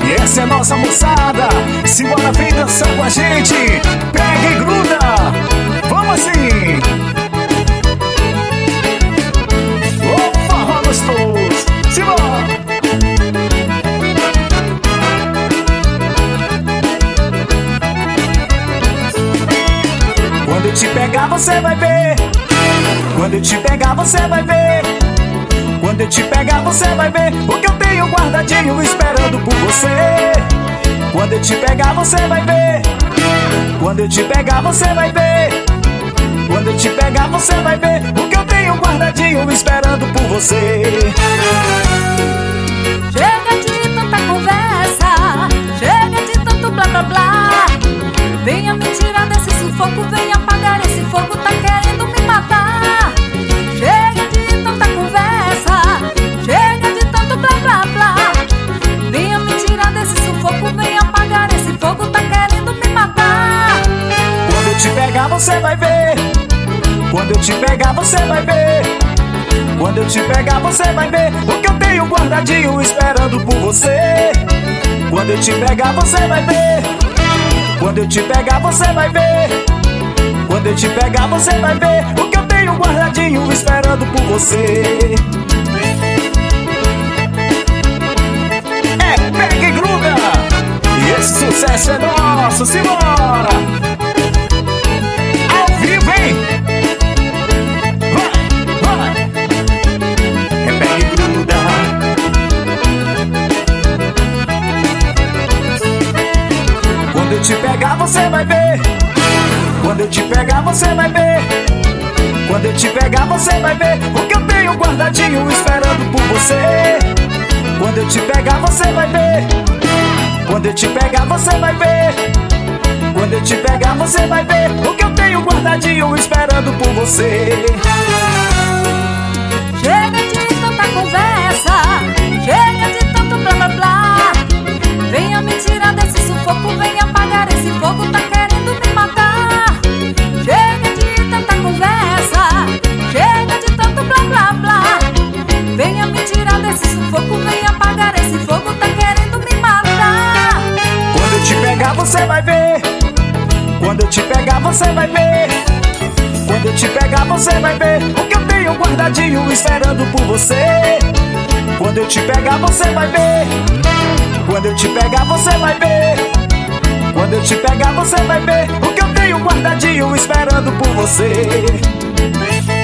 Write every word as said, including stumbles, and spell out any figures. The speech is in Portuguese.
E essa é a nossa moçada. Simbora, vem dançar com a gente. Pega e gruda. Vamos assim. Opa, forró gostoso. Simbora. Quando eu te pegar você vai ver. Quando eu te pegar você vai ver. Quando eu te pegar você vai ver o que eu tenho guardadinho esperando por você. Quando eu te pegar você vai ver. Quando eu te pegar você vai ver. Quando eu te pegar você vai ver o que eu tenho guardadinho esperando por você. Chega de tanta conversa, chega de tanto blá blá blá. Venha me tirar desse sufoco, venha apagar esse fogo, tá querendo me matar. Chega de tanta conversa, chega de tanto blá blá blá. Venha me tirar desse sufoco, venha apagar esse fogo, tá querendo me matar. Quando eu te pegar você vai ver. Quando eu te pegar você vai ver. Quando eu te pegar você vai ver o que eu tenho guardadinho esperando por você. Quando eu te pegar você vai ver. Quando eu te pegar você vai ver. Quando eu te pegar você vai ver o que eu tenho guardadinho esperando por você. É, pega e gruda. E esse sucesso é nosso, simbora. Ao vivo, hein? Vai, vai. É, pega e gruda. Quando eu te pegar você vai ver. Quando eu te pegar você vai ver. Quando eu te pegar você vai ver o que eu tenho guardadinho esperando por você. Quando eu te pegar você vai ver. Quando eu te pegar você vai ver. Quando eu te pegar você vai ver o que eu tenho guardadinho esperando por você. Chega de tanta conversa, chega de tanto blá blá blá. Venha me tirar desse sufoco, venha apagar esse fogo, tá querendo me matar. Chega de tanta conversa, chega de tanto blá blá blá. Venha me tirar desse sufoco, venha apagar esse fogo, tá querendo me matar. Quando eu te pegar você vai ver. Quando eu te pegar você vai ver. Quando eu te pegar você vai ver o que eu tenho guardadinho esperando por você. Quando eu te pegar você vai ver. Quando eu te pegar você vai ver. Quando eu te pegar você vai ver o que eu tenho guardadinho esperando por você.